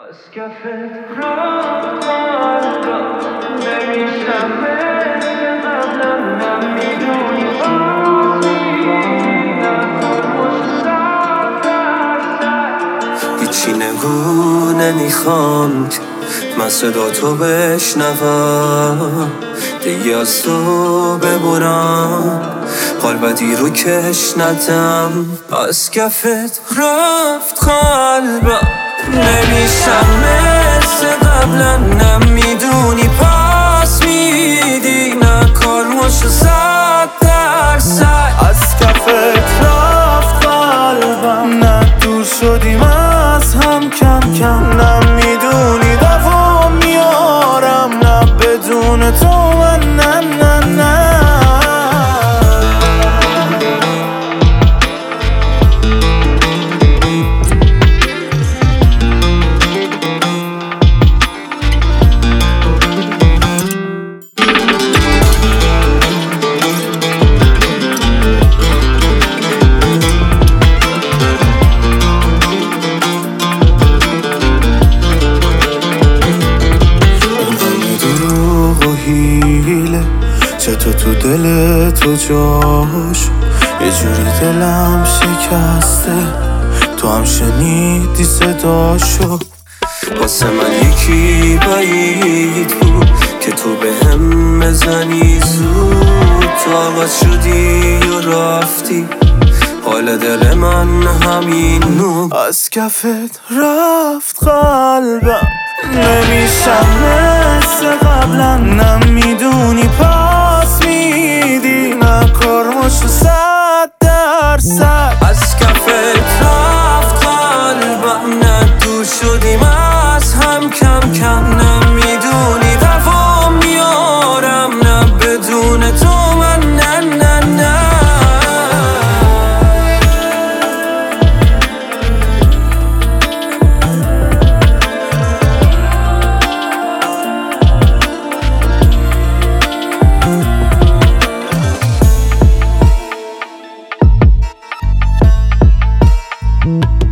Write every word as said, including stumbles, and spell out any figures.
از کفت رفت قلبم نمیشم مثل قبلا نمیدونی بازی نکن پشت سر در هیچی نگو نمیخوام که من صدا تو بشنوم دیگه از تو ببرم حال بدی رو کش ندم از کفت رفت قلبم نمیشم مثل قبلا نمیدونی پاس میدی نکار مشت صد درصد از کفت رفت قلبم نه دور شدیم از هم کم کم نمیدونی دوام میارم نه بدون تو من نه نه نه چه تو تو دل تو جاش یه جوری دلم شکسته تو هم شنیدی صداشو واسه من یکی بعید بود که تو به هم بزنی زود تو عوض شدی و رفتی حال دل من همین نو از کفت رفت قلبم نمیشم مثل قبلا نمیدونی پاس میدی نکار مشت صد درصد از کفت رفت قلبم نه دور شدیم از هم کم کم نمیدونی دوام میارم نه بدون تو من نه نه نه Mm-hmm.